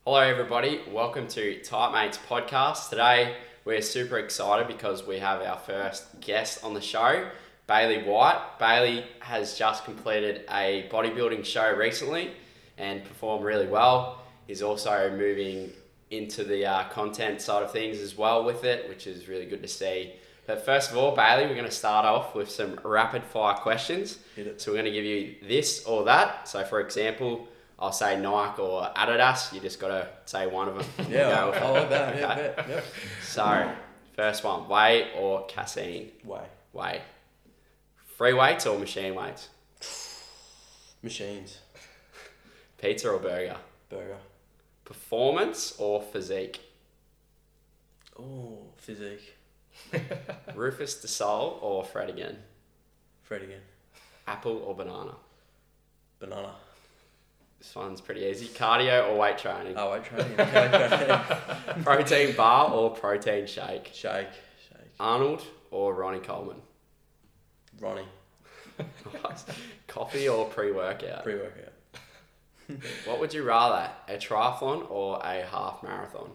Hello everybody, welcome to Type Mates podcast. Today we're super excited because we have our first guest on the show, Bailey White. Bailey has just completed a bodybuilding show recently and performed really well. He's also moving into the content side of things as well with it, which is really good to see. But first of all, Bailey, we're going to start off with some rapid fire questions. Hit it. So we're going to give you this or that. So for example, I'll say Nike or Adidas. You just got to say one of them. Yeah, Go with I it. like that. Okay. Yeah, bet. Yep. So, first one, whey or casein? Way. Whey. Free weights or machine weights? Machines. Pizza or burger? Burger. Performance or physique? Oh, physique. Rufus Du Sol or Fred again? Fred again. Apple or banana? Banana. This one's pretty easy. Cardio or weight training? Oh, weight training. Okay, training. Protein bar or protein shake? Shake. Arnold or Ronnie Coleman? Ronnie. Nice. Coffee or pre-workout? Pre-workout. What would you rather, a triathlon or a half marathon?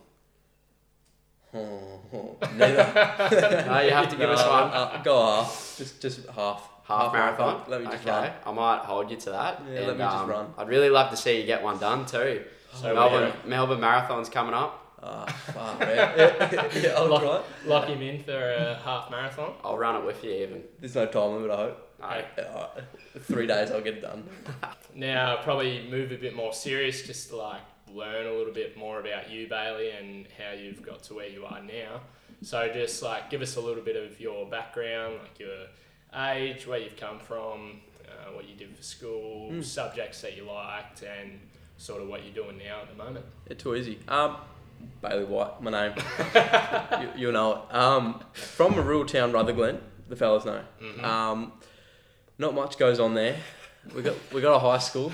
Neither. No, you have to give us one. Go half. Just half. Half marathon? Let me just okay. run. I might hold you to that. Yeah, let me just run. I'd really love to see you get one done too. So Melbourne Marathon's coming up. Fuck, man. Yeah, I'll try. Lock him in for a half marathon. I'll run it with you even. There's no time limit, I hope. No. 3 days I'll get it done. Now, probably move a bit more serious, just to learn a little bit more about you, Bailey, and how you've got to where you are now. So just give us a little bit of your background, your age, where you've come from, what you did for school, subjects that you liked, and sort of what you're doing now at the moment. Yeah, too easy. Bailey White, my name. You'll know it. From a rural town, Rutherglen, the fellas know. Mm-hmm. Not much goes on there. We got a high school.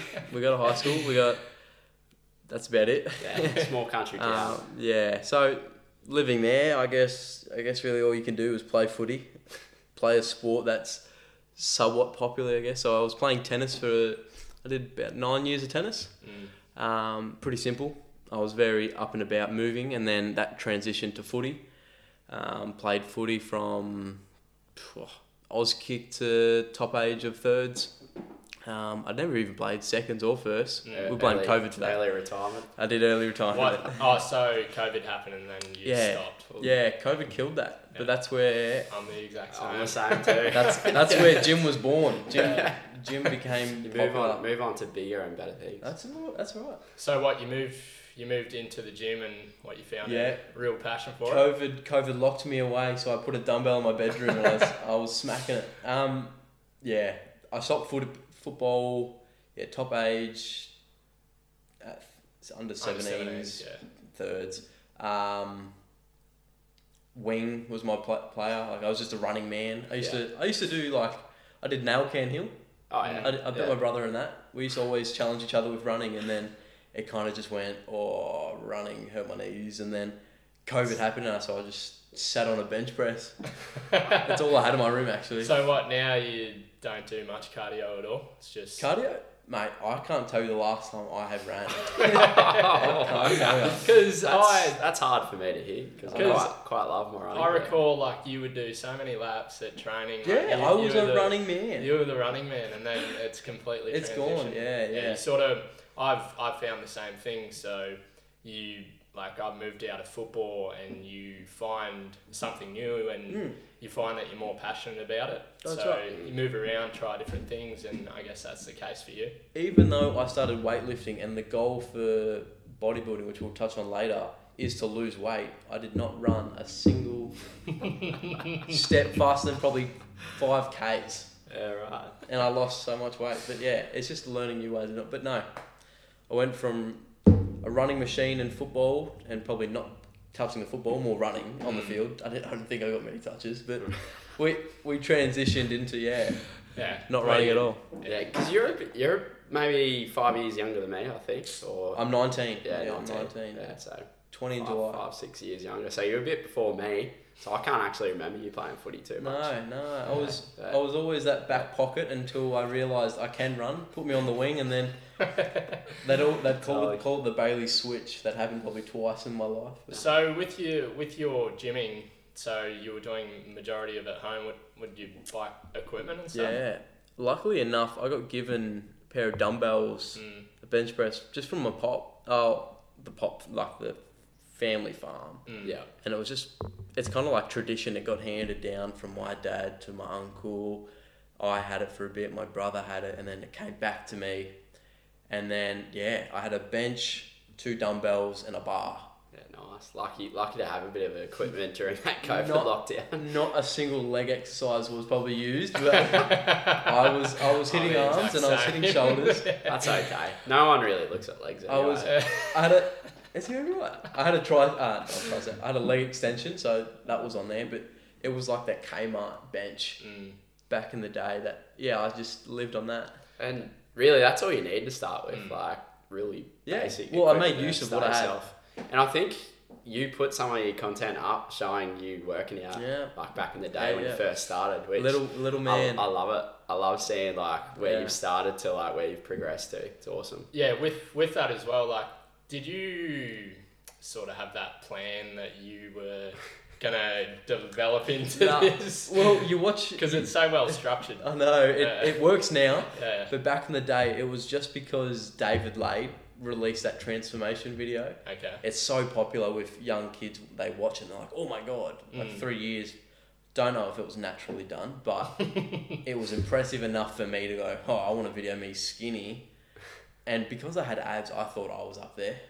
That's about it. Yeah, small country town. Yeah. So living there, I guess really all you can do is play footy, play a sport that's somewhat popular, I guess. So I was playing tennis I did about 9 years of tennis. Pretty simple. I was very up and about moving, and then that transitioned to footy. Played footy from Auskick to top age of thirds. I'd never even played seconds or firsts. Yeah, we blamed COVID for that. Early retirement. I did early retirement. So COVID happened and then you stopped. Yeah, COVID killed that. Yeah. But that's where I'm the exact same. I'm the same too. that's where Jim was born. Jim became You popular. move on to bigger and better things. That's right. So what, you moved into the gym and what you found a real passion for it? COVID locked me away, so I put a dumbbell in my bedroom and I was smacking it. I stopped football. Yeah, top age. Under 17s, thirds. Wing was my player. I was just a running man. I used to do I did nail can hill. Oh yeah. I bet my brother in that. We used to always challenge each other with running, and then it kind of just went, running hurt my knees, and then COVID happened, and so I just sat on a bench press. That's all I had in my room, actually. So what, now you don't do much cardio at all? It's just... Cardio? Mate, I can't tell you the last time I have ran. Because that's hard for me to hear because I quite love my running. I recall you would do so many laps at training. Yeah, I was a running man. You were the running man, and then it's completely It's transitioned. gone, yeah. You sort of, I've found the same thing. So you I've moved out of football, and you find something new, and you find that you're more passionate about it. That's so right. you move around, try different things, and I guess that's the case for you. Even though I started weightlifting, and the goal for bodybuilding, which we'll touch on later, is to lose weight, I did not run a single step faster than probably 5Ks. Yeah, right. And I lost so much weight. But yeah, it's just learning new ways of it. But no, I went from a running machine in football, and probably not touching the football, more running on the field. I don't think I got many touches, but we transitioned into not running at all. Yeah, because you're maybe 5 years younger than me, I think. Or I'm 19. yeah, I'm 19. Yeah, so 20 in July. 5, 6 years younger. So you're a bit before me. So I can't actually remember you playing footy too much. No. Yeah. I was always that back pocket until I realised I can run. Put me on the wing, and then they'd call it the Bailey switch. That happened probably twice in my life. So with your gymming, so you were doing majority of it at home. Would you buy equipment and stuff? Yeah. Luckily enough, I got given a pair of dumbbells, a bench press, just from my pop. Like the family farm. Yeah. And it was it's kind of like tradition. It got handed down from my dad to my uncle. I had it for a bit. My brother had it, and then it came back to me. And then I had a bench, 2 dumbbells, and a bar. Yeah, nice. Lucky to have a bit of equipment during that COVID lockdown. Not a single leg exercise was probably used, but I was hitting arms and I was hitting shoulders. That's okay. No one really looks at legs anyway. Is he right? I had I had a leg extension, so that was on there, but it was like that Kmart bench back in the day I just lived on that. And really, that's all you need to start with, like really basic. Well, I made use of what I had. And I think you put some of your content up showing you working out, like back in the day when you first started. Which little man. I love it. I love seeing like where you've started to like where you've progressed to. It's awesome. Yeah, with that as well, like, did you sort of have that plan that you were gonna develop into this? Well, you watch because it's so well structured. I know it works now, Yeah. but back in the day, it was just because David Lade released that transformation video. Okay. It's so popular with young kids. They watch it and they're like, "Oh my god!" Like 3 years. Don't know if it was naturally done, but it was impressive enough for me to go, "Oh, I want a video of me skinny." And because I had abs, I thought I was up there.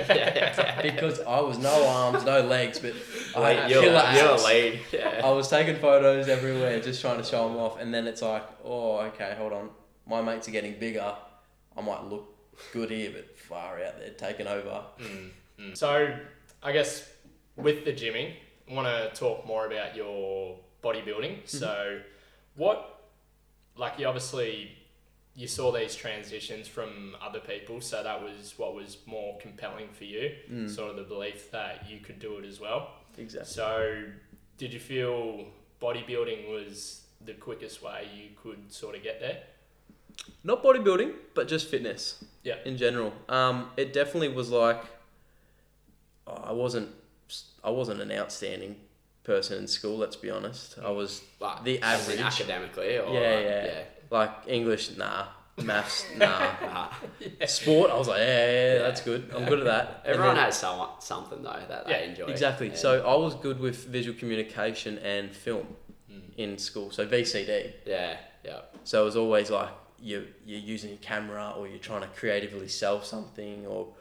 Because I was no arms, no legs, but I had killer abs. You're a lead. Yeah. I was taking photos everywhere, just trying to show them off. And then it's like, oh, okay, hold on. My mates are getting bigger. I might look good here, but far out there, taking over. So, I guess with the gymming, I want to talk more about your bodybuilding. So, you saw these transitions from other people, so that was what was more compelling for you, sort of the belief that you could do it as well. Exactly. So, did you feel bodybuilding was the quickest way you could sort of get there? Not bodybuilding, but just fitness. Yeah. In general. It definitely was like, I wasn't an outstanding person in school, let's be honest. I was like, the average. Academically? Or Yeah. Like English, nah. Maths, nah. Sport, I was like, that's good. I'm good at that. Everyone has something though that they enjoy. Exactly. Yeah. So I was good with visual communication and film in school. So VCD. Yeah. So it was always like you're using your camera or you're trying to creatively sell something or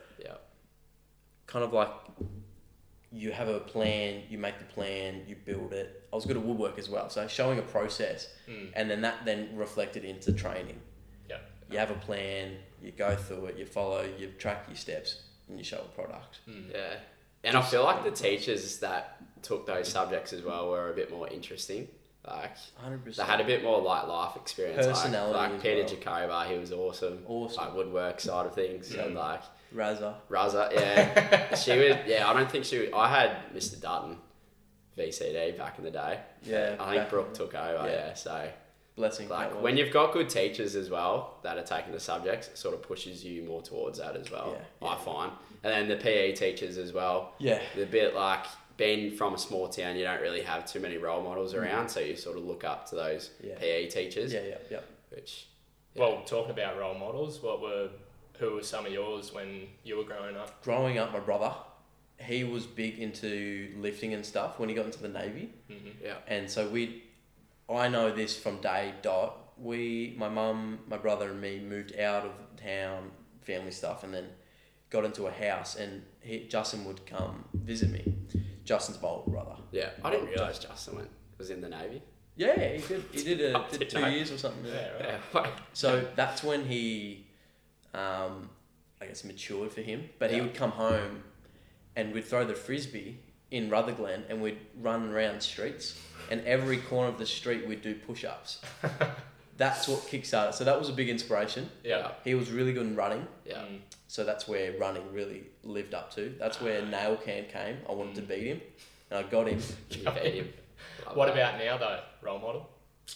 kind of like you have a plan, you make the plan, you build it. I was good at woodwork as well. So showing a process and then that reflected into training. Yeah. You have a plan, you go through it, you follow, you track your steps and you show a product. Yeah. And I feel like the teachers that took those subjects as well were a bit more interesting. Like 100%. they had a bit more like life experience. Personality Like as Peter well. Jacoba, he was awesome. Like woodwork side of things. And like Raza, yeah. She was, I don't think I had Mr. Dutton VCD back in the day. Yeah. I think Brooke took over, so blessing. like when you've got good teachers as well that are taking the subjects, it sort of pushes you more towards that as well, I find. And then the PE teachers as well. Yeah. They're a bit like, being from a small town, you don't really have too many role models around, so you sort of look up to those PE teachers. Yeah. Which, Well, talking about role models, who were some of yours when you were growing up? Growing up, my brother, he was big into lifting and stuff when he got into the Navy. Yeah. And so I know this from day dot. My mum, my brother and me moved out of town, family stuff, and then got into a house and Justin would come visit me. Justin's my older brother. Yeah, I didn't realise Justin was in the Navy. Yeah, he did. He did 2 years or something. Yeah, right. Yeah. So that's when he, I guess, matured for him. But he would come home and we'd throw the frisbee in Rutherglen and we'd run around streets. And every corner of the street we'd do push-ups. That's what kickstarted. So that was a big inspiration. Yeah. He was really good in running. Yeah. So that's where running really lived up to. That's where nail can came. I wanted to beat him. and I got him. You beat him. Love What that. about now though? Role model?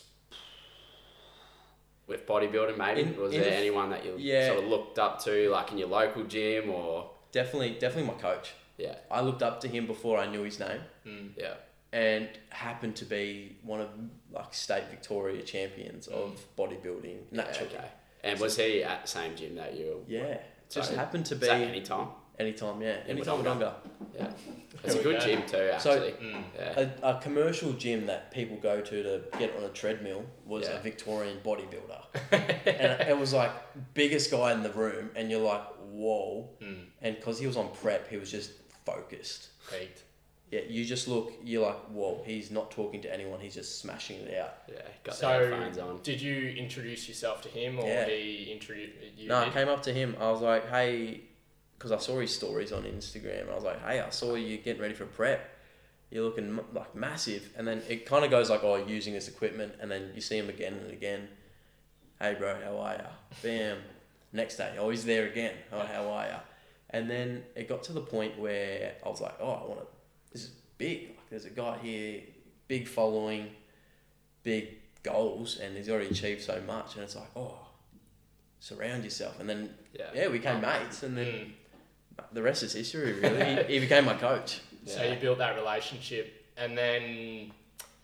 With bodybuilding, maybe? Was there anyone that you sort of looked up to, like in your local gym or... Definitely my coach. Yeah. I looked up to him before I knew his name, Yeah. and happened to be one of like state Victoria champions of bodybuilding naturally. Okay. And was he at the same gym that you... Yeah, just So, happened to Is be that any time? anytime. Yeah, In anytime Wodonga? Wodonga. Yeah. It's a There we good go. gym too, So- actually. Yeah. A commercial gym that people go to get on a treadmill was Yeah. a Victorian bodybuilder, and it was like biggest guy in the room, and you're like, whoa, and because he was on prep, he was just focused. Peaked. Yeah, you just look, you're like, whoa, he's not talking to anyone, he's just smashing it out. Yeah. Got the So, headphones on. did you introduce yourself to him, or Yeah. he introduced you? No, I did? came up to him. I was like, hey, because I saw his stories on Instagram. I was like, hey, I saw you getting ready for prep. You're looking like massive. And then it kind of goes like, oh, using this equipment. And then you see him again and again. Hey, bro, how are ya? Bam. Next day, oh, he's there again. Oh, how are ya? And then it got to the point where I was like, oh, I want to, this is big. Like, there's a guy here, big following, big goals, and he's already achieved so much. And it's like, oh, surround yourself. And then, Yeah. we became mates. And then Mm. the rest is history, really. he became my coach. So Yeah. you built that relationship, and then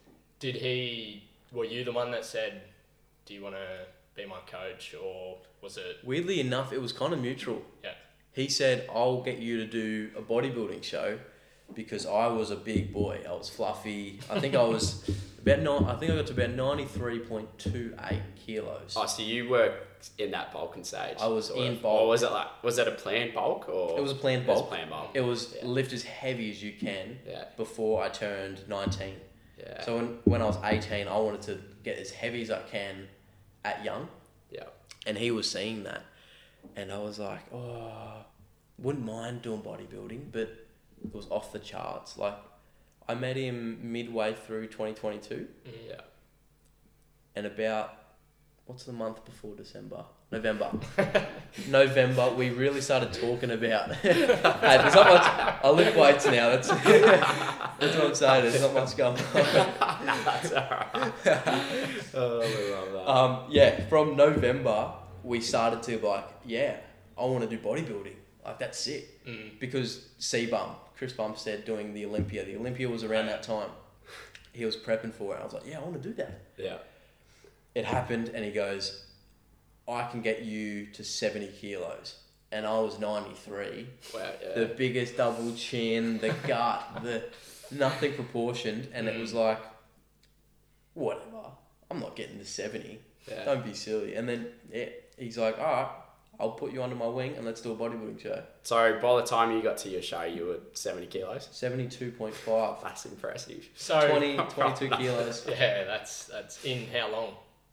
were you the one that said, do you want to be my coach, or was it? Weirdly enough, it was kind of mutual. Yeah. He said, I'll get you to do a bodybuilding show because I was a big boy. I was fluffy. I think I was I got to about 93.28 kilos. Oh, so you were in that bulking stage? I was sort in of. bulk. Or was it a planned bulk? Or It was a planned It was bulk. planned bulk. It was Yeah. lift as heavy as you can Yeah. before I turned 19. Yeah. So when I was 18, I wanted to get as heavy as I can at young. Yeah. And he was seeing that. And I was like, oh, wouldn't mind doing bodybuilding, but it was off the charts. Like, I met him midway through 2022, Yeah. and about, what's the month before December? November. November, we really started talking about, hey, there's not much, I lift weights now, that's what I'm saying, there's not much going on. That's alright. Oh, we love that. From November, we started to like, I want to do bodybuilding. Like, that's sick. Because Chris Bumstead doing the Olympia. The Olympia was around that time. He was prepping for it. I was like, I want to do that. Yeah. It happened, and he goes, I can get you to 70 kilos. And I was 93. Wow, yeah. The biggest double chin, the gut, the nothing proportioned. And it was like, whatever. I'm not getting to 70. Yeah. Don't be silly. And then he's like, all right, I'll put you under my wing and let's do a bodybuilding show. So by the time you got to your show, you were 70 kilos. 72.5. That's impressive. So 22 kilos. Yeah, that's in how long?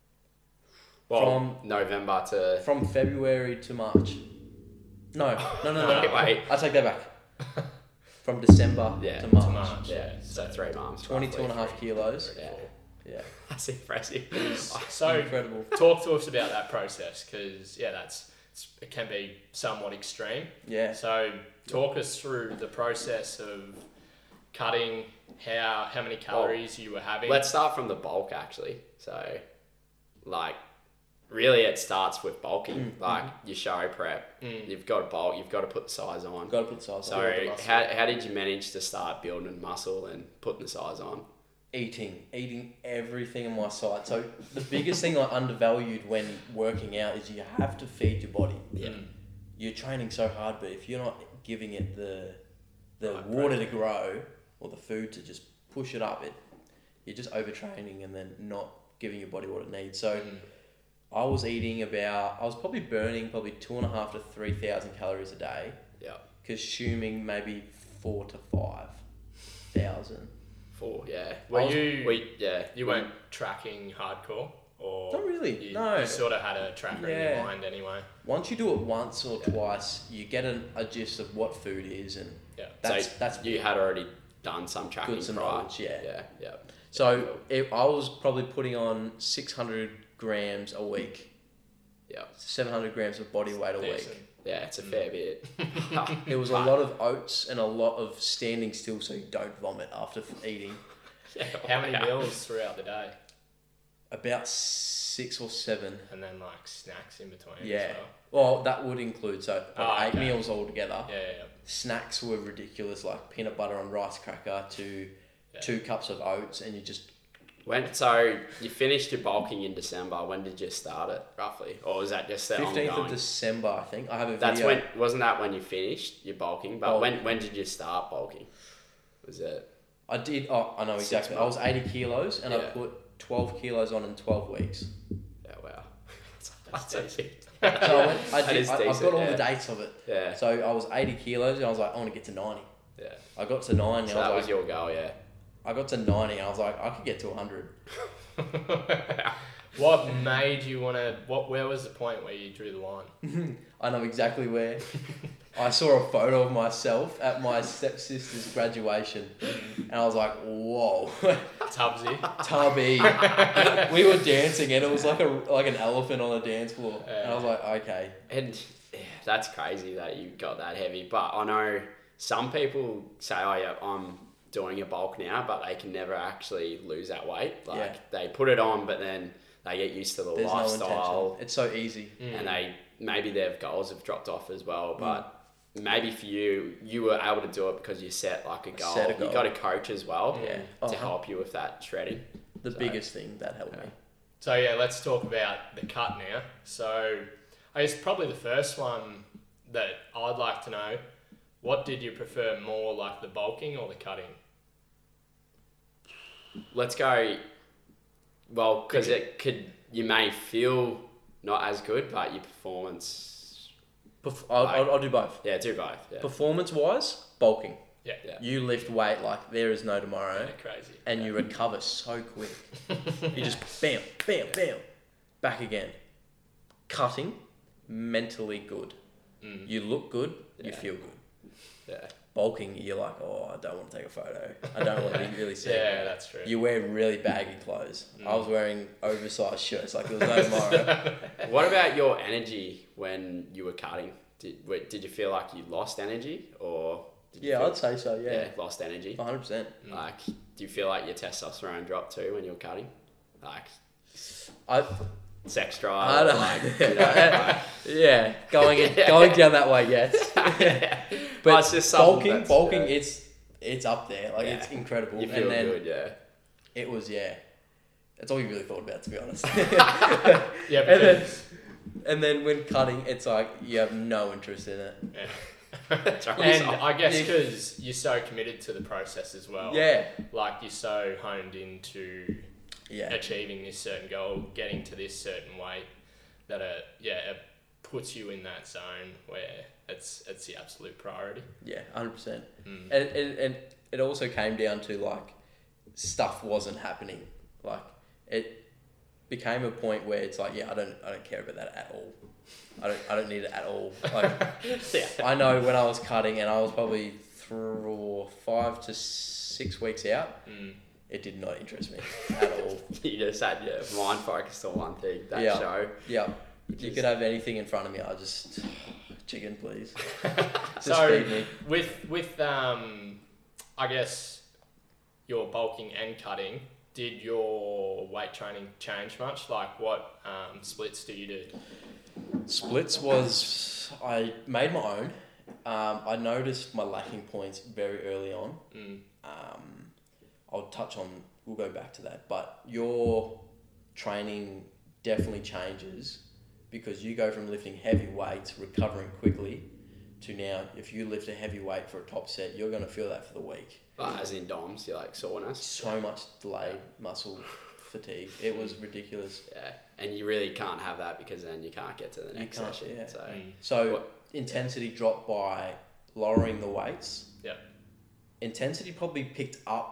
Well, From- November to... From February to March. No. Wait. I take that back. From December Yeah, to to March. March. Yeah, so 3 months. 22 and a half roughly. kilos. Yeah. Yeah. That's impressive. So Incredible. talk to us about that process, because it can be somewhat extreme. Yeah. So talk us through the process of cutting, how many calories you were having. Let's start from the bulk, actually. So, like, really it starts with bulking. Like, your show prep. You've got to bulk. You've got to put the size on. Got to put size So, on. how did you manage to start building muscle and putting the size on? Eating everything in my sight. So the biggest thing I undervalued when working out is you have to feed your body. Yeah. You're training so hard, but if you're not giving it the Right, water to grow or the food to just push it up, you're just overtraining and then not giving your body what it needs. So I was probably burning 2,500 to 3,000 calories a day, Yeah. consuming maybe 4,000 to 5,000. 4, yeah. You weren't tracking hardcore, or Not really, You, no. you sort of had a tracker in Yeah. your mind anyway. Once you do it once or twice, you get a gist of what food is, and Yeah. that's you had already done some tracking good some prior. knowledge. Yeah. Yeah. So I was probably putting on 600 grams a week Yeah. 700 grams of body weight a Decent. week. Yeah, it's a fair bit. It was a lot of oats and a lot of standing still so you don't vomit after eating. How many meals throughout the day? About 6 or 7. And then like snacks in between Yeah. as well. Well, that would include, so Oh, 8 okay. meals altogether. Yeah. Snacks were ridiculous, like peanut butter on rice cracker to Yeah. 2 cups of oats, and you just... So you finished your bulking in December. When did you start it, roughly? Or was that just the 15th ongoing? of December, I think. I have a That's video. wasn't that when you finished your bulking? But Oh. when did you start bulking? Was it? I did, I know 6 exactly. I was 80 kilos, and I Yeah. put 12 kilos on in 12 weeks. Yeah, wow. That's decent. So That is I've decent, got all yeah. the dates of it. Yeah, So I was 80 kilos, and I was like, I want to get to 90. yeah. I got to 90, So and I that was was like, your goal, yeah. I got to 90, and I was like, I could get to 100. What made you want to... Where was the point where you drew the line? I know exactly where. I saw a photo of myself at my stepsister's graduation, and I was like, whoa, Tubbsy. Tubby. We were dancing, and it was like an elephant on a dance floor. And I was like, okay. And yeah, that's crazy that you got that heavy. But I know some people say, oh yeah, I'm doing a bulk now, but they can never actually lose that weight. Like Yeah. they put it on, but then they get used to the There's no lifestyle, intention. It's so easy. and maybe their goals have dropped off as well. But maybe for you were able to do it because you set like a goal. Set a goal. You got a coach as well Yeah. to Uh-huh. help you with that shredding. The So- biggest thing that helped me. So yeah, let's talk about the cut now. So I guess probably the first one that I'd like to know, what did you prefer more, like the bulking or the cutting? Let's go. Well, because you may feel not as good, but your performance. I'll do both. Yeah, do both. Yeah. Performance wise, bulking. Yeah. Yeah. You lift weight like there is no tomorrow, Yeah, crazy. and you recover so quick. You just bam, bam, bam, back again. Cutting, mentally good. You look good, you Yeah. feel good. Yeah. Bulking, you're like, oh, I don't want to take a photo. I don't want to be really sick. Yeah, that's true. You wear really baggy clothes. I was wearing oversized shirts like there was no tomorrow. What about your energy when you were cutting? Did you feel like you lost energy, or did you Yeah, feel, I'd say so, yeah. lost energy? 100%. Like, do you feel like your testosterone dropped too when you were cutting? Like, I sex I drive? don't like, you know, like, yeah, going down that way, yes. But But it's just something bulking, that's, it's up there. Like it's Yeah. incredible. you feel and then good, yeah. it was that's all you really thought about, to be honest. Yeah, and then because and then when cutting, it's like you have no interest in it. and I guess because you're so committed to the process as well. Yeah, Like you're so honed into yeah, achieving this certain goal, getting to this certain weight, that it puts you in that zone where it's the absolute priority. yeah, 100%. And it also came down to like stuff wasn't happening. Like it became a point where it's like, yeah, I don't care about that at all. I don't need it at all. Like Yeah. I know when I was cutting and I was probably 5 to 6 weeks out, it did not interest me at all. You just had your mind focused on one thing, that Yeah. show. Yeah, you could have anything in front of me. I just chicken, please. Just So feed me. with I guess your bulking and cutting, did your weight training change much? Like what splits do you do? Splits was I made my own. I noticed my lacking points very early on. I'll touch on. We'll go back to that. But your training definitely changes because you go from lifting heavy weights, recovering quickly, to now if you lift a heavy weight for a top set, you're going to feel that for the week. As in DOMS, you like soreness. So much delayed muscle fatigue. It was ridiculous. Yeah, and you really can't have that because then you can't get to the next can't, session. yeah. So So What- intensity dropped by lowering the weights. Yeah. Intensity probably picked up,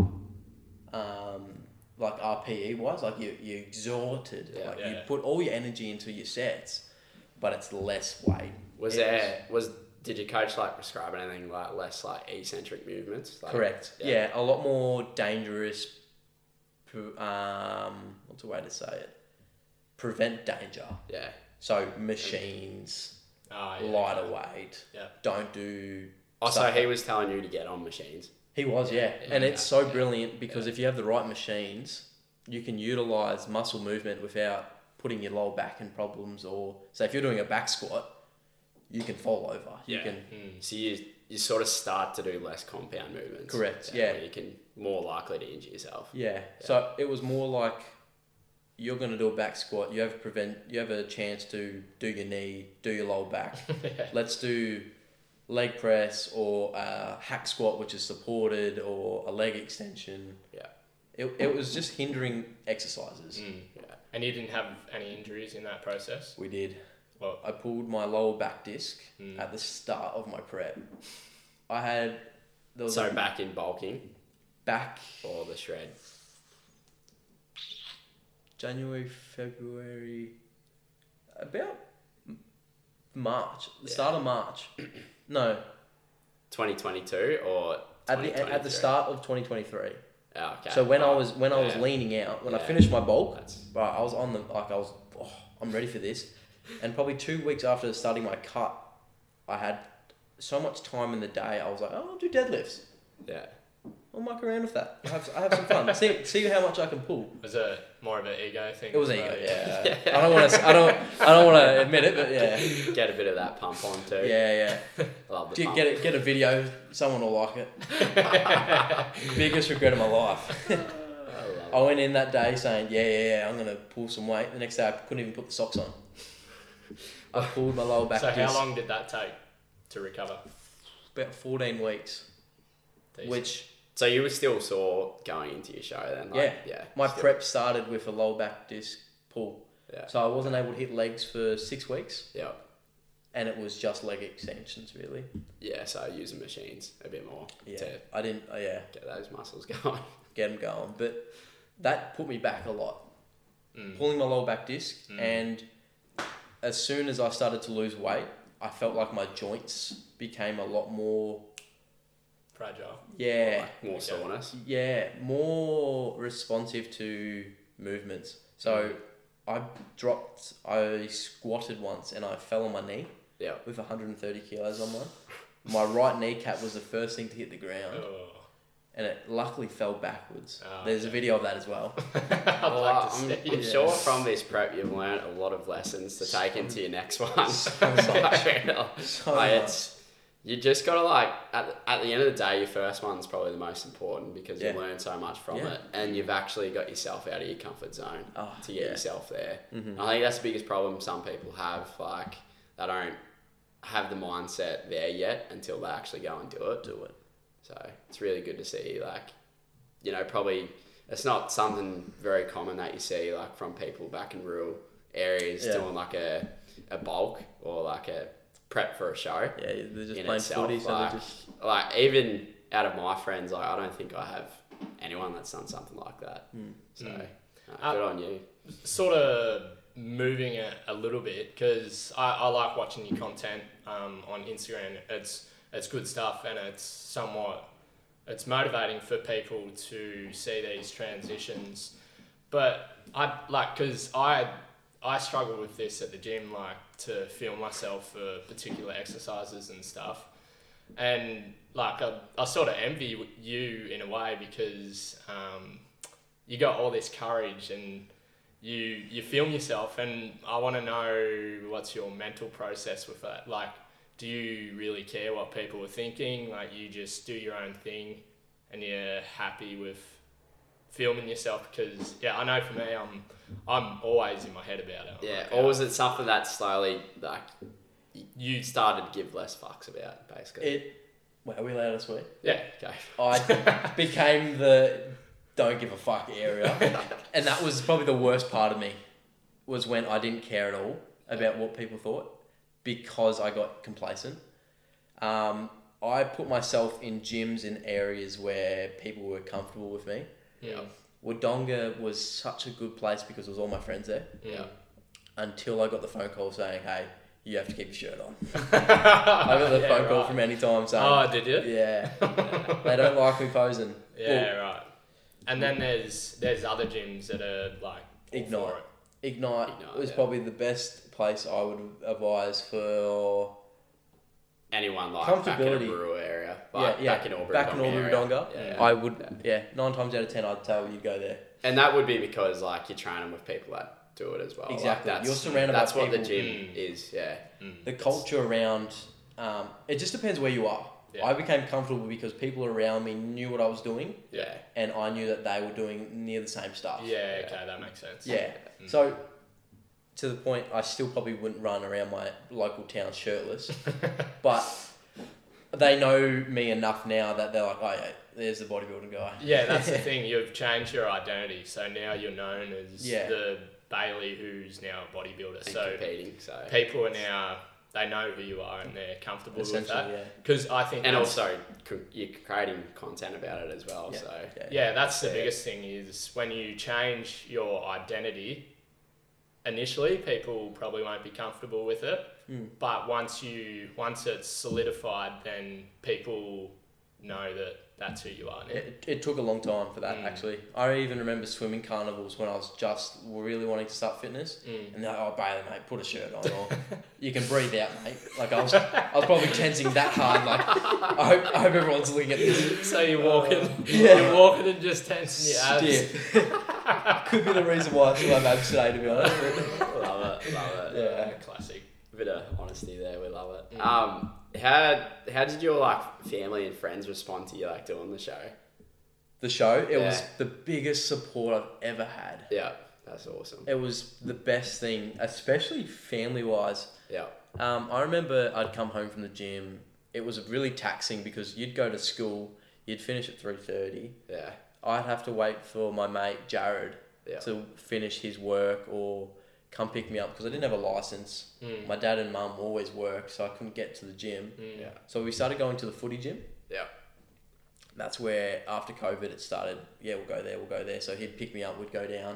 like RPE wise, like you exhausted, Yeah. like Yeah. you put all your energy into your sets, but it's less weight. did your coach like prescribe anything like less like eccentric movements? Like, Correct. Yeah, a lot more dangerous. What's a way to say it? Prevent danger. Yeah. So machines, lighter weight. Yeah. Don't do. Also, stuff he was telling you to get on machines. He was, yeah. Yeah, And yeah, it's so yeah. brilliant because if you have the right machines, you can utilize muscle movement without putting your lower back in problems. Or say if you're doing a back squat, you can fall over. You Yeah. can. So you sort of start to do less compound movements. Correct, yeah. Where you can more likely to injure yourself. Yeah. So it was more like you're going to do a back squat. You have a chance to do your knee, do your lower back. Let's do leg press or a hack squat, which is supported, or a leg extension. Yeah. It was just hindering exercises. Yeah. And you didn't have any injuries in that process? We did. Well, I pulled my lower back disc at the start of my prep. There was So a back in bulking back or the shred. January, February, about March, Yeah. start of March. No, 2022 or at the start of 2023. Oh, okay. So when I was Yeah. leaning out, when I Yeah. finished my bulk, That's right, I was on the I'm ready for this, and probably 2 weeks after starting my cut, I had so much time in the day. I was like, oh, I'll do deadlifts. yeah. I'll muck around with that. I have some fun. see how much I can pull. was it more of an ego thing? It was as ego, well? yeah. I don't want to admit it, but yeah, Get a bit of that pump on too. yeah. Love the Do you pump. get a video? Someone will like it. Biggest regret of my life. I love I went in that day saying, yeah, I'm gonna pull some weight. The next day I couldn't even put the socks on. I pulled my lower back. So how disc. long did that take to recover? About 14 weeks. Decent. Which So you were still sore going into your show then? Yeah. my still. prep started with a lower back disc pull. Yeah. So I wasn't able to hit legs for 6 weeks, Yeah. and it was just leg extensions really. Yeah, so using machines a bit more Yeah, to I didn't. get those muscles going. Get them going, but that put me back a lot. Mm. Pulling my lower back disc, and as soon as I started to lose weight, I felt like my joints became a lot more. Fragile. Yeah, Like more soreness. yeah, more responsive to movements. So I squatted once and I fell on my knee Yeah. with 130 kilos on mine. My right kneecap was the first thing to hit the ground, Oh. and it luckily fell backwards. Oh, There's a video of that as well. I'd Well, like to I'm see. Yeah. sure from this prep you've learned a lot of lessons to take into your next one. So much. So Like, much. you just gotta like at the end of the day, your first one's probably the most important because Yeah. you learn so much from Yeah. it, and you've actually got yourself out of your comfort zone Oh, to get yourself there. Mhm. I think that's the biggest problem some people have. Like they don't have the mindset there yet until they actually go and do it. Do it. So it's really good to see, like, probably it's not something very common that you see, like, from people back in rural areas Yeah. doing, like, a bulk or, like, a prep for a show. Yeah, they're just In playing itself, footy, so like, they're just. Like, even out of my friends, like, I don't think I have anyone that's done something like that. So, good on you. Sort of moving it a little bit because I like watching your content on Instagram. It's good stuff and it's motivating for people to see these transitions. But because I struggle with this at the gym, like to film myself for particular exercises and stuff. And like I sort of envy you in a way because you got all this courage and you film yourself, and I want to know what's your mental process with that. Like, do you really care what people are thinking? Like, you just do your own thing and you're happy with filming yourself? Because I know for me, I'm always in my head about it. I'm Yeah, like, or was it something that slowly, like, you started to give less fucks about, basically? Are we allowed to swear? Yeah, okay. I became the don't give a fuck area, and that was probably the worst part of me, was when I didn't care at all about what people thought because I got complacent. I put myself in gyms in areas where people were comfortable with me. Yeah. Wodonga was such a good place because it was all my friends there, Yeah. until I got the phone call saying, hey, you have to keep your shirt on. I got the phone call from Anytime saying, Oh, did you? yeah, they don't like me posing. Yeah, right. And then there's other gyms that are like all Ignite. for it. Ignite was yeah. probably the best place I would advise for Anyone like back in a comfortability. rural area, like back in Albury, back in Albury Wodonga. Yeah. I would, 9 times out of 10, I'd tell you go there. And that would be because like you're training with people that do it as well. Exactly. Like, You're surrounded by That's what the people. gym is. Yeah. The culture around, it just depends where you are. Yeah. I became comfortable because people around me knew what I was doing, Yeah. and I knew that they were doing near the same stuff. Yeah, okay, that makes sense. Yeah. So, to the point, I still probably wouldn't run around my local town shirtless, but they know me enough now that they're like, oh yeah, there's the bodybuilding guy. Yeah, that's the thing. You've changed your identity, so now you're known as the Bailey who's now a bodybuilder. And So competing. So. people are now, they know who you are and they're comfortable with that. Essentially, yeah. Because I think And that's- also, you're creating content about it as well. Yeah. So. yeah, that's the biggest thing is when you change your identity. Initially, people probably won't be comfortable with it, but once it's solidified, then people know that that's who you are now. It took a long time for that, actually. I even remember swimming carnivals when I was just really wanting to start fitness. And they're like, oh, Bailey, mate, put a shirt on. Or you can breathe out, mate. Like, I was probably tensing that hard. Like, I hope everyone's looking at this. So you're walking, you're walking and just tensing your abs. Yeah. Could be the reason why I still have abs today, to be honest. Love it. Yeah. Classic. A bit of honesty there. We love it. How did your like family and friends respond to you like doing the show? The show, it Yeah. was the biggest support I've ever had. Yeah, that's awesome. It was the best thing, especially family-wise. Yeah. I remember I'd come home from the gym. It was really taxing because you'd go to school, you'd finish at 3:30. Yeah. I'd have to wait for my mate Jared Yeah. to finish his work or come pick me up because I didn't have a license. My dad and mum always worked, so I couldn't get to the gym. Yeah. So we started going to the footy gym. Yeah. That's where after COVID it started. Yeah, we'll go there. So he'd pick me up, we'd go down.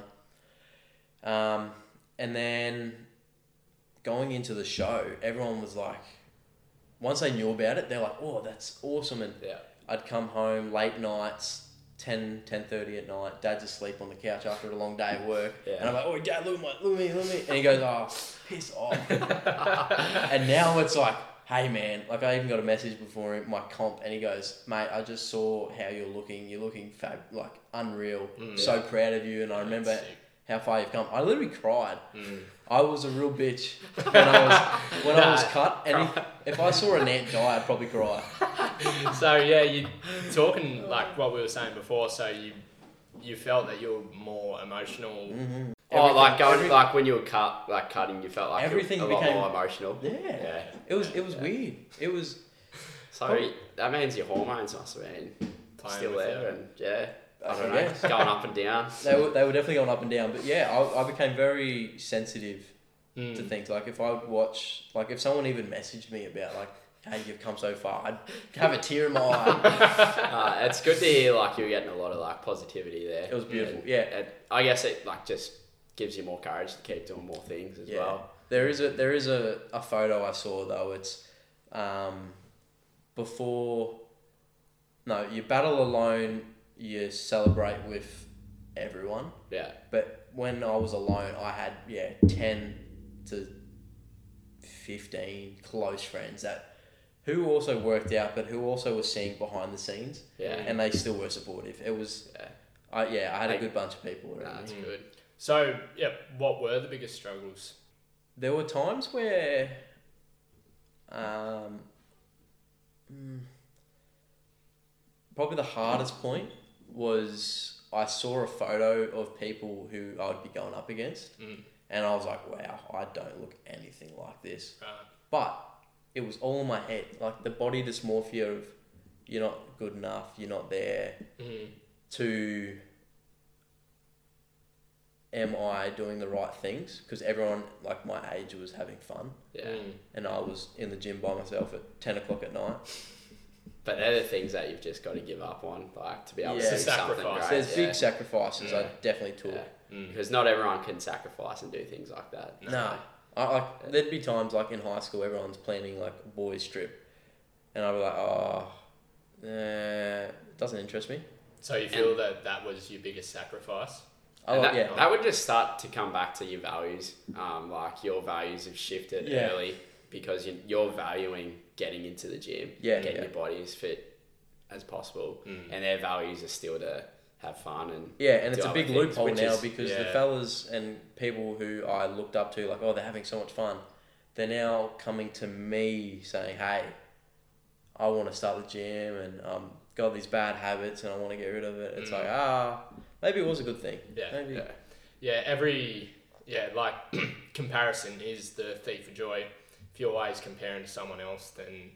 And then going into the show, everyone was like, once they knew about it, they're like, oh, that's awesome. And Yeah. I'd come home late nights, 10:30 at night. Dad's asleep on the couch after a long day at work. Yeah. And I'm like, oh, Dad, look at me. And he goes, oh, piss off. And now it's like, hey, man. Like, I even got a message before my comp, and he goes, mate, I just saw how you're looking. You're looking like unreal. So proud of you. And I remember sick. how far you've come. I literally cried. I was a real bitch when I was cut. And if I saw an ant die, I'd probably cry. So yeah, you talking like what we were saying before. So you felt that you were more emotional. Oh, like like when you were cutting, you felt like everything a lot became more emotional. Yeah. It was weird. It was So that means your hormones must have been Playing still with there, you. and yeah, I I don't know, guess. going up and down. they were definitely going up and down, but yeah, I became very sensitive to things. Like if I would watch, like if someone even messaged me about like, hey, you've come so far, I'd have a tear in my eye. It's good to hear like you're getting a lot of like positivity there. It was beautiful. And, Yeah. and I guess it like just gives you more courage to keep doing more things as well. There is a photo I saw though. It's before. No, you battle alone. You celebrate with everyone. Yeah. But when I was alone, I had 10 to 15 close friends who also worked out, but who also were seeing behind the scenes. Yeah. And they still were supportive. It was. I had a good bunch of people around. That's me. good. So yeah, what were the biggest struggles? There were times where, probably the hardest point was I saw a photo of people who I would be going up against, and I was like, wow, I don't look anything like this. But it was all in my head, like the body dysmorphia of you're not good enough, you're not there, to am I doing the right things? Because everyone like my age was having fun, Yeah. and I was in the gym by myself at 10 o'clock at night. But they're the things that you've just got to give up on, like to be able Yeah. to do something Sacrifice. great. There's big sacrifices I Yeah. definitely took. Yeah. Because not everyone can sacrifice and do things like that. No. There'd be times like in high school, everyone's planning like a boys trip, and I'd be like, it doesn't interest me. So you feel that was your biggest sacrifice? And like, yeah. that would just start to come back to your values. Like your values have shifted Yeah. early because you're valuing getting into the gym, Yeah, getting yeah. your body as fit as possible, and their values are still to have fun and Yeah, and do it's a other big things, loophole which now is- because the yeah. fellas and people who I looked up to, like, oh, they're having so much fun, they're now coming to me saying, hey, I want to start the gym and got these bad habits and I want to get rid of it. It's like, maybe it was a good thing. Yeah. Maybe. Yeah, like comparison is the thief of joy. If you're always comparing to someone else, then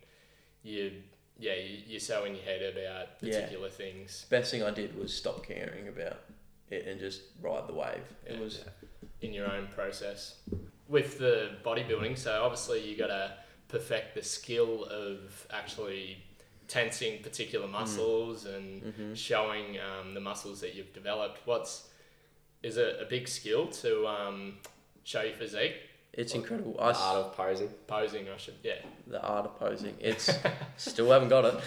you're so in your head about particular things. Best thing I did was stop caring about it and just ride the wave. It was in your own process. With the bodybuilding, so obviously you got to perfect the skill of actually tensing particular muscles and showing the muscles that you've developed. Is it a big skill to show your physique? It's incredible. the art of posing. Posing, The art of posing. It's still haven't got it.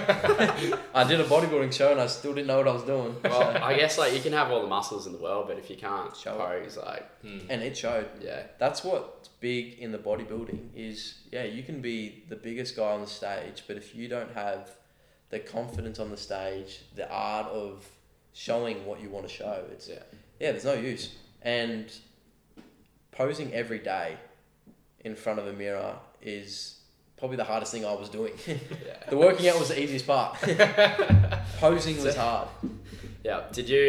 I did a bodybuilding show and I still didn't know what I was doing. Well, I guess like you can have all the muscles in the world, but if you can't Show pose, like And it showed. yeah, That's what's big in the bodybuilding is, you can be the biggest guy on the stage, but if you don't have the confidence on the stage, the art of showing what you want to show, it's there's no use. And posing every day in front of a mirror is probably the hardest thing I was doing. The working out was the easiest part. Posing was hard. yeah.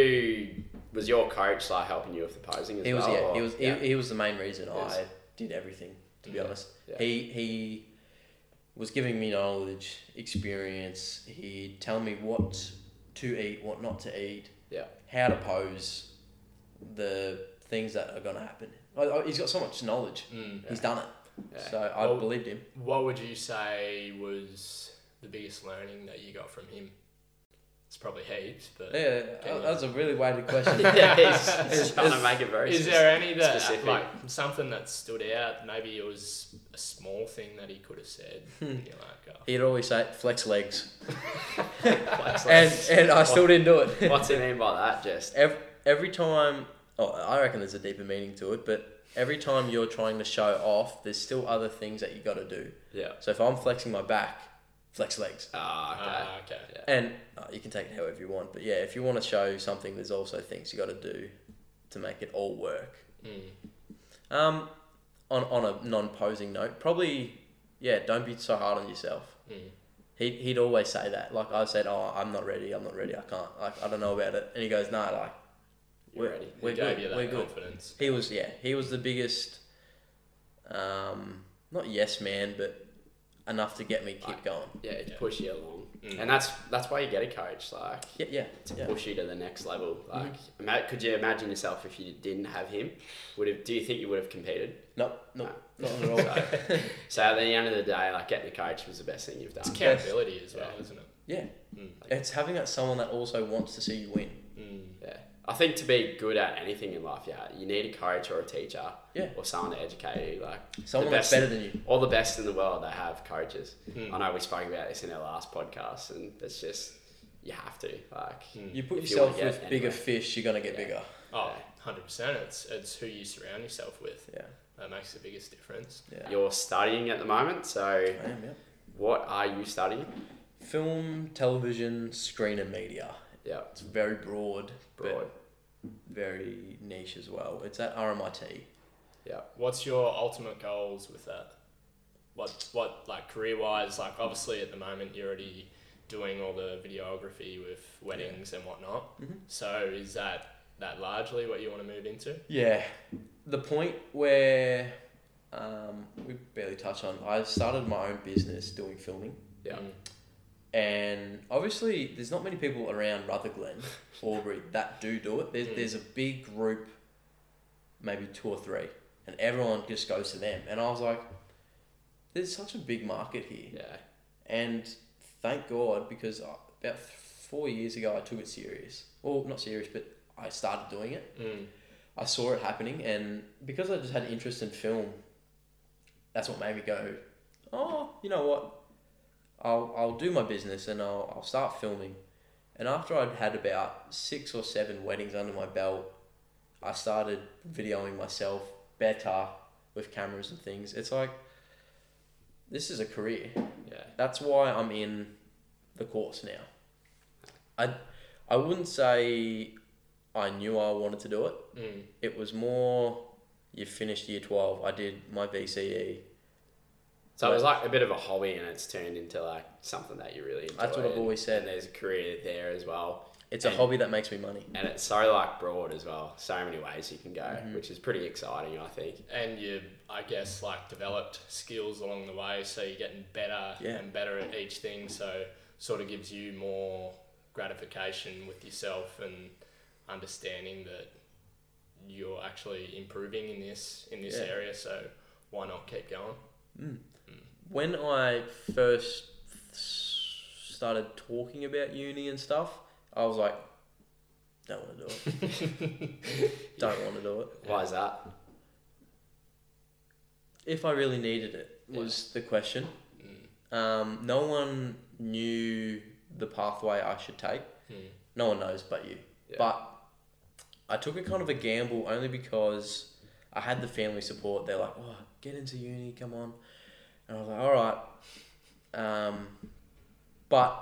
Was your coach like helping you with the posing as He was well? he was the main reason Yes. I did everything, to be honest. Yeah. He was giving me knowledge, experience. He'd tell me what to eat, what not to eat, how to pose, the things that are going to happen. He's got so much knowledge. He's done it. Yeah. So I believed him. What would you say was the biggest learning that you got from him? It's probably heaps, but Yeah, that's a really weighted question. Yeah, he's trying to make it very. Is there any that specific. like something that stood out? Maybe it was a small thing that he could have said. And you're like, He'd always say, flex legs. Flex legs. And I still didn't do it. What's he mean by that? Just Every time, I reckon there's a deeper meaning to it, but every time you're trying to show off, there's still other things that you got to do. yeah. So if I'm flexing my back, flex legs. Okay. okay. And you can take it however you want, but if you want to show something, there's also things you got to do to make it all work. On a non-posing note, probably don't be so hard on yourself. He'd always say that. Like I said, I'm not ready, I can't, I don't know about it. And he goes, no, like You're ready. we're He good, gave you that we're good. confidence. He was the biggest, not yes man, but enough to get me keep going. Yeah, to push you along, and that's why you get a coach, like to push you to the next level. Like, could you imagine yourself if you didn't have him? Do you think you would have competed? No, not at all. So at the end of the day, like getting a coach was the best thing you've done. It's accountability as well, isn't it? Yeah, it's having that someone that also wants to see you win. Yeah, I think to be good at anything in life, you need a coach or a teacher, or someone to educate you. Like Someone the that's better than you. All the best in the world, they have coaches. I know we spoke about this in our last podcast, and it's just you have to You put if you wanna yourself get with bigger anywhere. fish, you're gonna get bigger. Oh, 100%. It's who you surround yourself with. Yeah. That makes the biggest difference. Yeah. You're studying at the moment, so I am, yeah. what are you studying? Film, television, screen and media. Yeah, It's very broad, but very niche as well. It's at RMIT. yeah. What's your ultimate goals with that? What like career wise? Like obviously at the moment you're already doing all the videography with weddings and whatnot. So is that largely what you want to move into? Yeah. The point where we barely touched on, I started my own business doing filming. Yeah. And obviously, there's not many people around Rutherglen, Albury, that do it. There's a big group, maybe 2 or 3, and everyone just goes to them. And I was like, there's such a big market here. Yeah. And thank God, because about 4 years ago, I took it serious. Well, not serious, but I started doing it. I saw it happening, and because I just had interest in film, that's what made me go, oh, you know what? I'll do my business and I'll start filming. And after I'd had about 6 or 7 weddings under my belt, I started videoing myself better with cameras and things. It's like, this is a career. Yeah. That's why I'm in the course now. I wouldn't say I knew I wanted to do it. It was more, you finished year 12, I did my VCE. So it was like a bit of a hobby, and it's turned into like something that you really enjoy. That's what I've always said. And there's a career there as well. It's a hobby that makes me money. And it's so like broad as well. So many ways you can go, which is pretty exciting, I think. And you, I guess, like developed skills along the way, so you're getting better and better at each thing. So sort of gives you more gratification with yourself and understanding that you're actually improving in this area. So why not keep going? When I first started talking about uni and stuff, I was like, don't want to do it. Don't want to do it. Why is that? If I really needed it was the question. No one knew the pathway I should take. No one knows but you. Yeah. But I took a kind of a gamble only because I had the family support. They're like, oh, get into uni, come on. And I was like, all right. But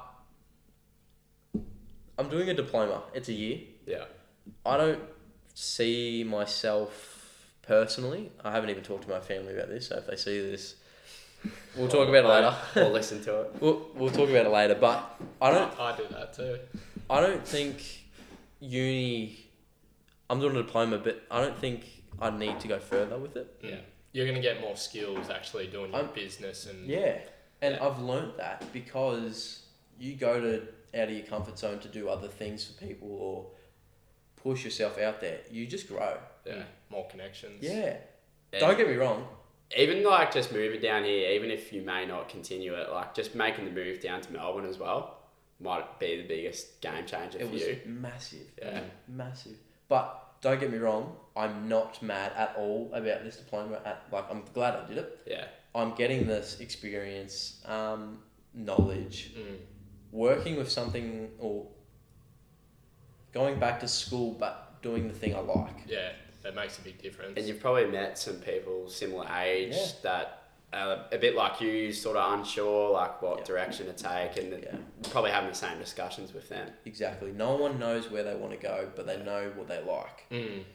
I'm doing a diploma. It's a year. Yeah. I don't see myself personally. I haven't even talked to my family about this, so if they see this, we'll talk about it later. We'll listen to it. We'll talk about it later. But I do that too. I don't think uni. I'm doing a diploma, but I don't think I need to go further with it. Yeah. You're going to get more skills actually doing your business and... Yeah. And I've learnt that because you go out of your comfort zone to do other things for people or push yourself out there. You just grow. Yeah. More connections. Yeah. And Don't get me wrong. even like just moving down here, even if you may not continue it, like just making the move down to Melbourne as well might be the biggest game changer It for was you. massive. Yeah. Massive. But don't get me wrong, I'm not mad at all about this diploma. I'm glad I did it. Yeah. I'm getting this experience, knowledge, working with something or going back to school but doing the thing I like. Yeah, that makes a big difference. And you've probably met some people similar age that are a bit like you, sort of unsure like what direction to take, and probably having the same discussions with them. Exactly. No one knows where they want to go, but they know what they like.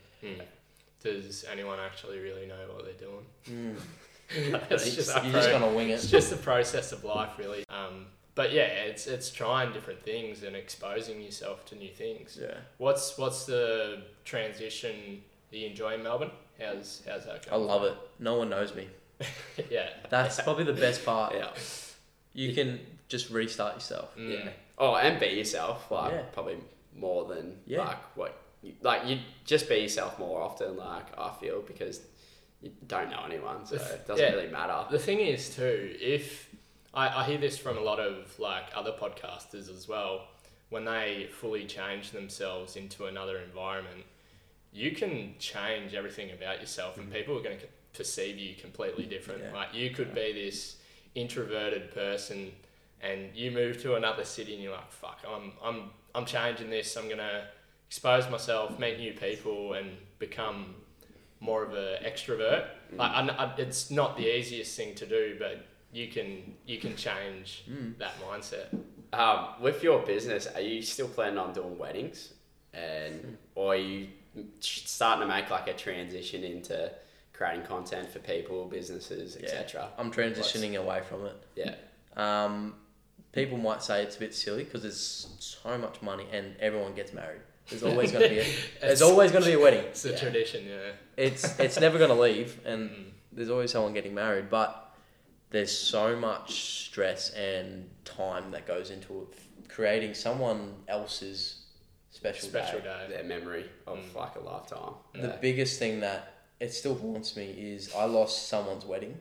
Does anyone actually really know what they're doing? You're just gonna wing it. It's just the process of life, really. But yeah, it's trying different things and exposing yourself to new things. Yeah. What's the transition that you enjoy in Melbourne? How's that I going? love it. No one knows me. Yeah. That's probably the best part. Yeah. You can just restart yourself. Yeah. Oh, and be yourself, like probably more than like what you just be yourself more often, like I feel, because you don't know anyone, so it doesn't really matter. The thing is too, if I hear this from a lot of like other podcasters as well, when they fully change themselves into another environment, you can change everything about yourself, and people are going to perceive you completely different. Yeah. Like you could be this introverted person, and you move to another city, and you're like, "Fuck, I'm changing this. I'm gonna expose myself, meet new people, and become more of an extrovert." Like, it's not the easiest thing to do, but you can change that mindset. With your business, are you still planning on doing weddings, or are you starting to make like a transition into creating content for people, businesses, etc.? I'm transitioning away from it. Yeah. People might say it's a bit silly because there's so much money and everyone gets married. There's always going to be there's always going to be a wedding. It's a tradition, yeah. It's never going to leave, and there's always someone getting married. But there's so much stress and time that goes into it, creating someone else's special day. Their memory of like a lifetime. The biggest thing that it still haunts me is I lost someone's wedding.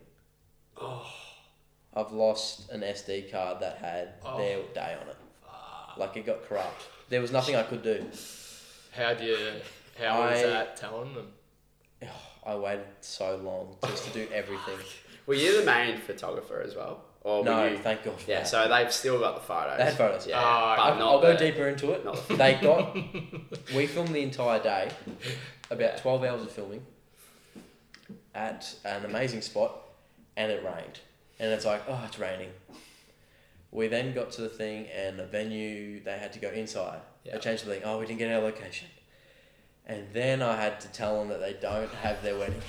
I've lost an SD card that had their day on it. Like it got corrupt. There was nothing I could do. How was that telling them? I waited so long just to do everything. Were you the main photographer as well? Or No, were you... thank God for Yeah, that. so they've still got the photos. They had photos. Yeah, Oh, but not I'll go the- deeper into it. not the- They got. We filmed the entire day, about Yeah. 12 hours of filming, at an amazing spot, and it rained. And it's like, oh, it's raining. We then got to the thing, and the venue, they had to go inside. Yeah. They changed the thing. Oh, we didn't get our location. And then I had to tell them that they don't have their wedding.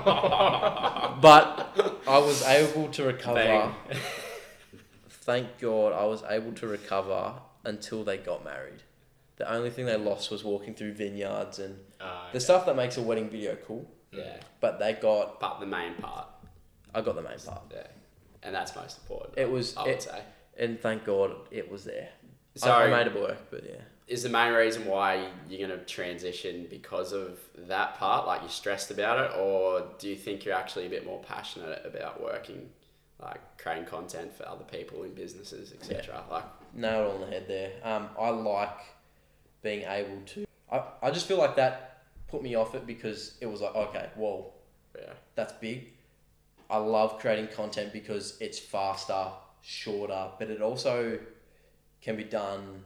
But I was able to recover. Bang. Thank God I was able to recover until they got married. The only thing they lost was walking through vineyards and the stuff that makes a wedding video cool. Yeah, But they got, but the main part. I got the main part. Yeah, and that's most important. It was, I would say. and thank God it was there. So I made it work, but yeah. is the main reason why you're going to transition because of that part? Like you're stressed about it, or do you think you're actually a bit more passionate about working, like creating content for other people in businesses, etc.? Like, Nailed it on the head there. I like being able to. I just feel like that put me off it because it was like, okay, whoa, yeah, that's big. I love creating content because it's faster, shorter, but it also can be done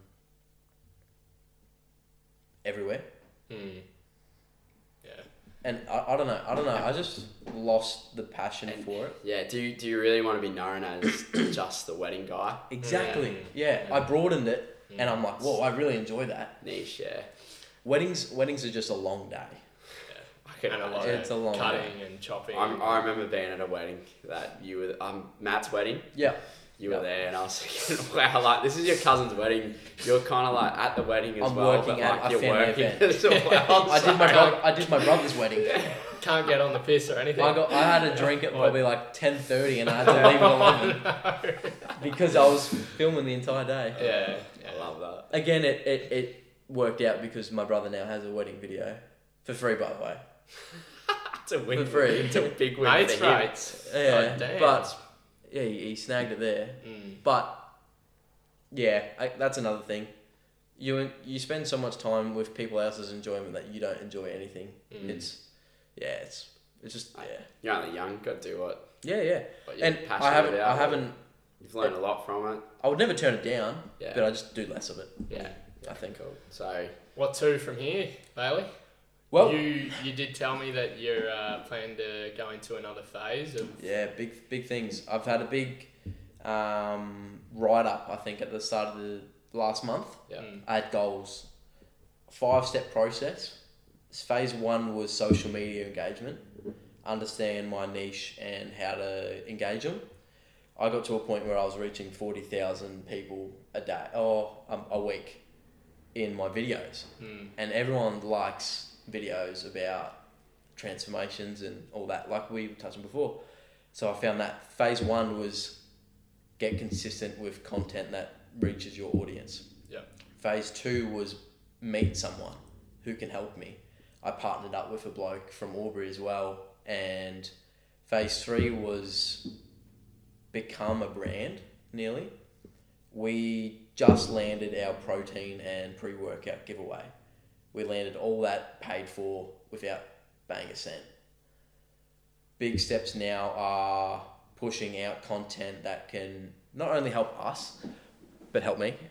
everywhere. Mm. Yeah. And I don't know. I just lost the passion And- for it. yeah. Do you really want to be known as just the wedding guy? Exactly. Yeah. Yeah. I broadened it, and I'm like, whoa, I really enjoy that. Niche, yeah. Weddings are just a long day. I can And a lot imagine. It's of a long cutting and chopping. I remember being at a wedding that you were Matt's wedding. Yeah. You were Yeah. there, and I was thinking, wow, like this is your cousin's wedding. You're kind of like at the wedding as I'm well, working but at like a you're family working event. as well. I did my brother's wedding. Can't get on the piss or anything. I had a drink at probably like 10:30, and I had to leave at 11 because I was filming the entire day. Yeah. I love that. Again, it worked out because my brother now has a wedding video for free, by the way. It's a win For free. It's a big win Mates for him. rates. Yeah, Oh, damn. but yeah, he snagged it there. Mm. But yeah, that's another thing. You spend so much time with people else's enjoyment that you don't enjoy anything. Mm. It's just yeah. You're only young. Got to do what Yeah, yeah. you're And passionate about. I haven't. You've learned a lot from it. I would never turn it down, Yeah. but I just do less of it. Yeah. I think. Cool. So What to from here, Bailey? Well, you did tell me that you're planning to go into another phase of. yeah, big things. I've had a big write up. I think at the start of the last month. Yeah. Mm. I had goals. 5-step process. Phase 1 was social media engagement. Understand my niche and how to engage them. I got to a point where I was reaching 40,000 people a day or a week in my videos, and everyone likes videos about transformations and all that, like we touched on before. So I found that phase 1 was get consistent with content that reaches your audience. Yeah. Phase 2 was meet someone who can help me. I partnered up with a bloke from Albury as well, and phase 3 was become a brand, nearly. We just landed our protein and pre-workout giveaway. We landed all that paid for without paying a cent. Big steps now are pushing out content that can not only help us, but help me.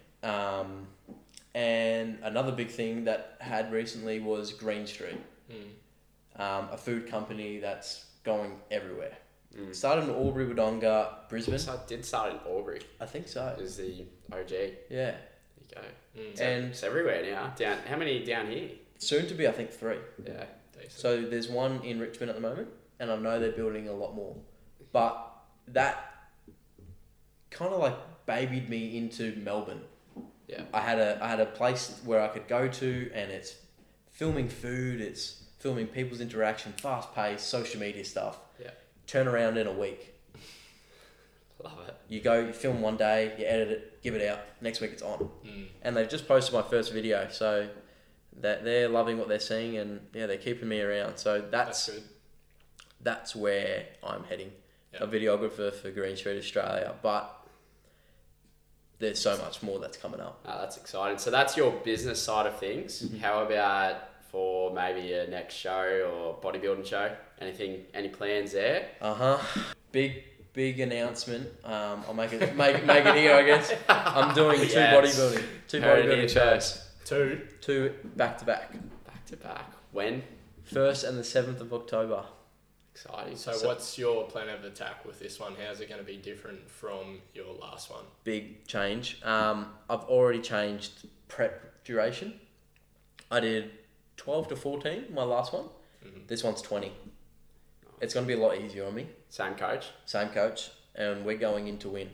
And another big thing that had recently was Green Street, a food company that's going everywhere. Started in Albury, Wodonga, Brisbane. So I did start in Albury. I think so. Is the OG. Yeah. There you go. And It's everywhere now. Down. How many down here? soon to be, I think, 3. Yeah. Decent. So there's one in Richmond at the moment, and I know they're building a lot more. But that kind of like babied me into Melbourne. Yeah. I had a place where I could go to, and it's filming food, it's filming people's interaction, fast paced, social media stuff. Yeah. Turn around in a week. Love it. You go, you film one day, you edit it, give it out. Next week it's on. And they've just posted my first video, so that they're loving what they're seeing, and yeah, they're keeping me around. So That's good. that's where I'm heading. Yeah. A videographer for Green Street Australia, but there's so much more that's coming up. Oh, that's exciting. So that's your business side of things. How about for maybe a next show or bodybuilding show? Any plans there? big announcement. I'll make it here, I guess. I'm doing two Yes. bodybuilding. Two Heard it bodybuilding here shows. first. Two back to back. Back to back. When? 1st and the 7th of October. Exciting. So what's your plan of attack with this one? How's it going to be different from your last one? Big change. I've already changed prep duration. I did 12 to 14, my last one. Mhm. This one's 20. It's going to be a lot easier on me. Same coach. Same coach, and we're going in to win.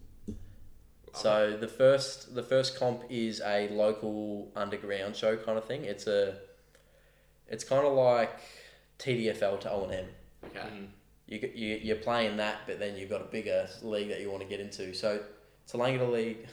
So the first comp is a local underground show kind of thing. It's kind of like TDFL to O&M. Okay. You're playing that, but then you've got a bigger league that you want to get into. So Tallangatta League.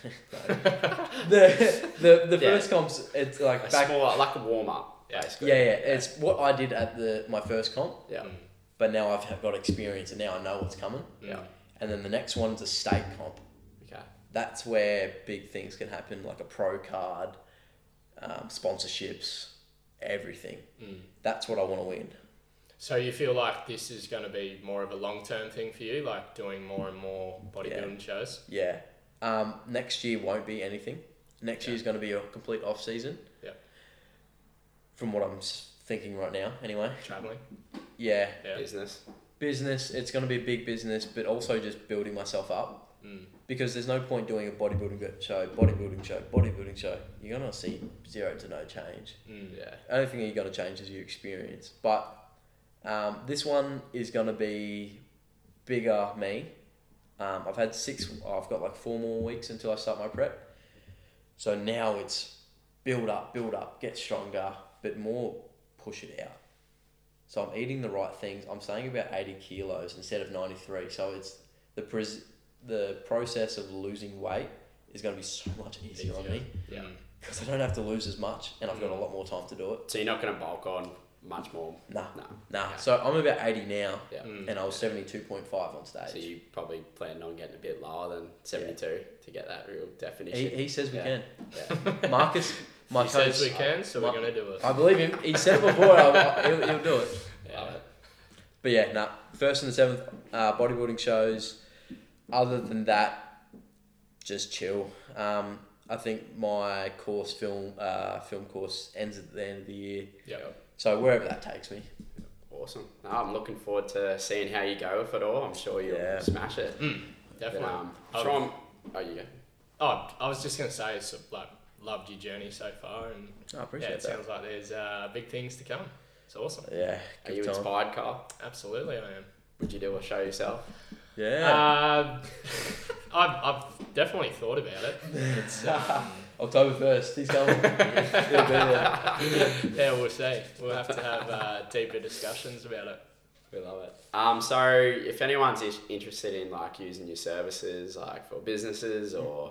the Yeah. first comps, it's like A back. small, like a warm up, basically. Yeah, it's what I did at my first comp, Yeah. Mm. but now I've got experience and now I know what's coming. Yeah. And then the next one's a state comp. Okay. That's where big things can happen, like a pro card, sponsorships, everything. Mm. That's what I want to win. So you feel like this is going to be more of a long-term thing for you, like doing more and more bodybuilding shows? Yeah. Next year won't be anything. Next year's going to be a complete off season. Yeah. From what I'm thinking right now, anyway. Traveling? Yeah. Yeah. Business. It's going to be a big business, but also just building myself up. Mm. Because there's no point doing a bodybuilding show. You're going to see 0 to no change. Mm. Yeah. Only thing you're going to change is your experience. But this one is going to be bigger me. I've got like 4 more weeks until I start my prep. So now it's build up, get stronger, but more push it out. So I'm eating the right things. I'm saying about 80 kilos instead of 93. So it's the process of losing weight is going to be so much easier on me Yeah. because I don't have to lose as much and I've got a lot more time to do it. So you're not going to bulk on much more? Nah. No. So I'm about 80 now, Yeah. Mm. and I was 72.5 on stage. So you probably plan on getting a bit lower than 72 to get that real definition. He says we Yeah. can. Yeah. Marcus, my He coach, says we can, so we're going to do it. I believe him. He said it before. He'll do it. Yeah. Love it. But yeah, 1st and the 7th bodybuilding shows. Other than that, just chill. I think my film course ends at the end of the year. Yep. So wherever that takes me. Awesome. No, I'm looking forward to seeing how you go with it all. I'm sure you'll Yeah. smash it. Definitely. But, Sean, you go. Oh, I was just going to say, it's like, loved your journey so far, and I appreciate it that. sounds like there's big things to come. It's awesome. Yeah. Are you good time. inspired, Carl? Absolutely, I am. Would you do a show yourself? Yeah. I've definitely thought about it. It's, October 1st. He's coming. He'll be there. yeah, we'll see. We'll have to have deeper discussions about it. We love it. So if anyone's interested in like using your services, like for businesses or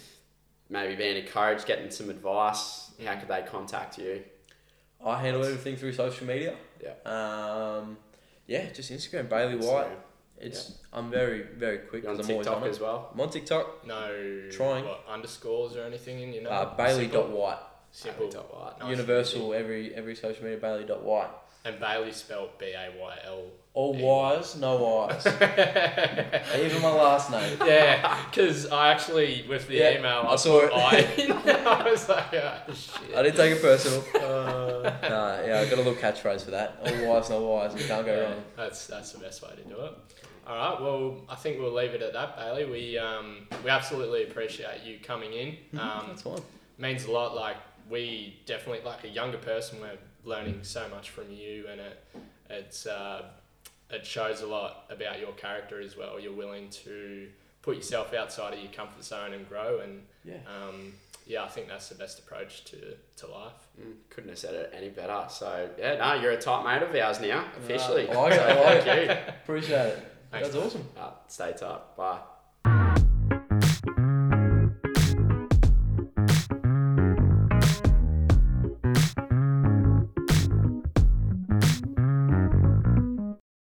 maybe being a coach, getting some advice, how could they contact you? I handle everything through social media. Yeah. Yeah, just Instagram, Bailey White. I'm very, very quick. You're on 'cause I'm always TikTok on it. as well? I'm on TikTok. No Trying. underscores or anything in your name? Bailey.white. Simple. Bailey.white. Nice. Universal, every social media, Bailey.white. And Bailey spelled B-A-Y-L. All Y's, no Y's. Even my last name. Yeah, because I actually, with the Yeah, email, I saw it. I was like, oh, shit. I didn't take it personal. I got a little catchphrase for that. All Y's, no Y's. You can't go Yeah, wrong. that's the best way to do it. All right, well, I think we'll leave it at that, Bailey. We absolutely appreciate you coming in. That's fine. Means a lot. Like, we definitely, like a younger person, we're learning so much from you, and it shows a lot about your character as well. You're willing to put yourself outside of your comfort zone and grow, and I think that's the best approach to life. Couldn't have said it any better. So you're a tight mate of ours now, officially. I like it. Thank you. Appreciate it. Thanks, That's awesome. Stay tight. Bye.